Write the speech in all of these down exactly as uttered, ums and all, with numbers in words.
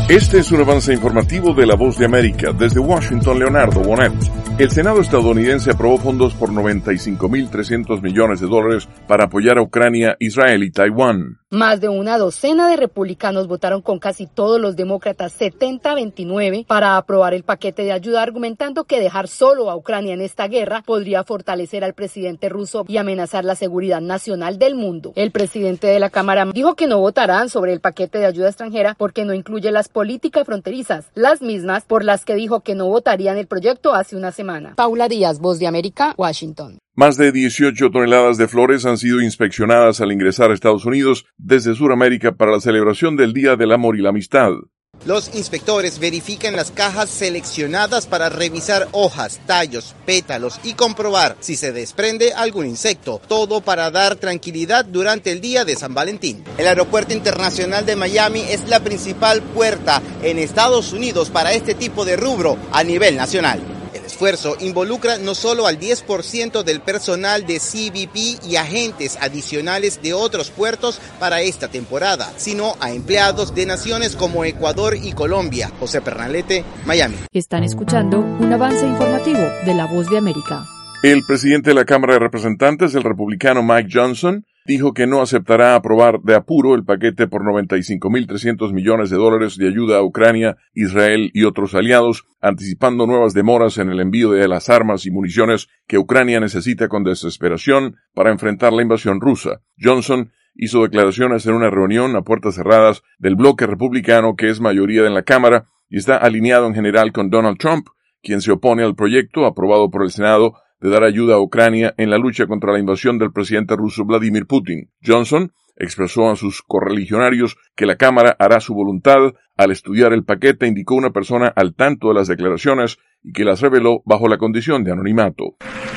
Este es un avance informativo de La Voz de América. Desde Washington, Leonardo Bonet. El Senado estadounidense aprobó fondos por noventa y cinco mil trescientos millones de dólares para apoyar a Ucrania, Israel y Taiwán. Más de una docena de republicanos votaron con casi todos los demócratas setenta a veintinueve para aprobar el paquete de ayuda, argumentando que dejar solo a Ucrania en esta guerra podría fortalecer al presidente ruso y amenazar la seguridad nacional del mundo. El presidente de la Cámara dijo que no votarán sobre el paquete de ayuda extranjera porque no incluye las políticas fronterizas, las mismas por las que dijo que no votarían el proyecto hace una semana. Paula Díaz, Voz de América, Washington. Más de dieciocho toneladas de flores han sido inspeccionadas al ingresar a Estados Unidos desde Sudamérica para la celebración del Día del Amor y la Amistad. Los inspectores verifican las cajas seleccionadas para revisar hojas, tallos, pétalos y comprobar si se desprende algún insecto. Todo para dar tranquilidad durante el día de San Valentín. El Aeropuerto Internacional de Miami es la principal puerta en Estados Unidos para este tipo de rubro a nivel nacional. El esfuerzo involucra no solo al diez por ciento del personal de C B P y agentes adicionales de otros puertos para esta temporada, sino a empleados de naciones como Ecuador y Colombia. José Pernalete, Miami. Están escuchando un avance informativo de La Voz de América. El presidente de la Cámara de Representantes, el republicano Mike Johnson, dijo que no aceptará aprobar de apuro el paquete por noventa y cinco mil trescientos millones de dólares de ayuda a Ucrania, Israel y otros aliados, anticipando nuevas demoras en el envío de las armas y municiones que Ucrania necesita con desesperación para enfrentar la invasión rusa. Johnson hizo declaraciones en una reunión a puertas cerradas del bloque republicano, que es mayoría en la Cámara y está alineado en general con Donald Trump, quien se opone al proyecto aprobado por el Senado de dar ayuda a Ucrania en la lucha contra la invasión del presidente ruso Vladimir Putin. Johnson expresó a sus correligionarios que la Cámara hará su voluntad al estudiar el paquete, indicó una persona al tanto de las declaraciones y que las reveló bajo la condición de anonimato.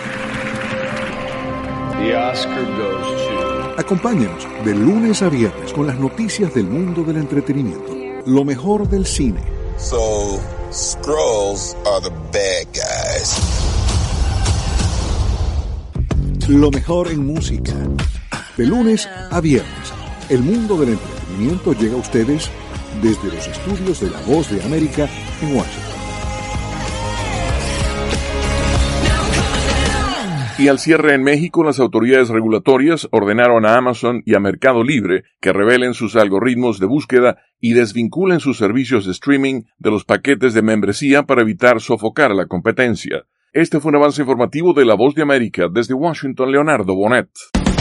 Acompáñenos de lunes a viernes con las noticias del mundo del entretenimiento, lo mejor del cine. So, Skrulls are the bad guys. Lo mejor en música. De lunes a viernes, el mundo del entretenimiento llega a ustedes desde los estudios de La Voz de América en Washington. Y al cierre en México, las autoridades regulatorias ordenaron a Amazon y a Mercado Libre que revelen sus algoritmos de búsqueda y desvinculen sus servicios de streaming de los paquetes de membresía para evitar sofocar a la competencia. Este fue un avance informativo de La Voz de América. Desde Washington, Leonardo Bonet.